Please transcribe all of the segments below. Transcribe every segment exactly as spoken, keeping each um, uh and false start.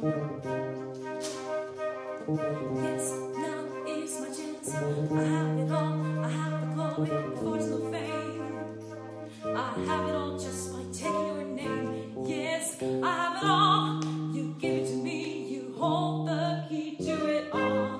Yes, now is my chance. I have it all. I have the glory, fortune, the fame. I have it all just by taking your name. Yes, I have it all. You give it to me. You hold the key to it all.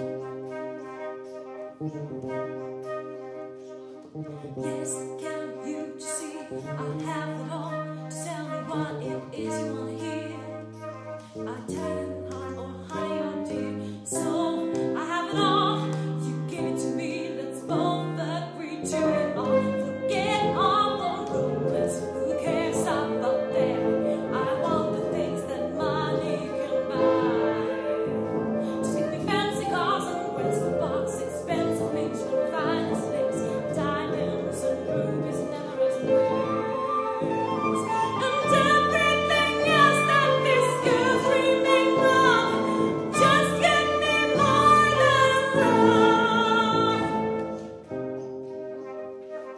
Yes, can you just see? I have it all. Just tell me what it is you want to hear. I tell you hard or high or dear. So I have it all. You give it to me. Let's both agree to it all. Forget all the rumors. Who cares about them? I want the things that money can buy. Just give me fancy cars and Western box, expensive things from finest things, diamonds and rubies, never as pearls, and everything else that this girl's dreaming of. Just give me more than love.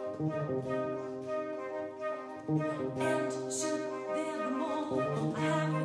And should there be more, I have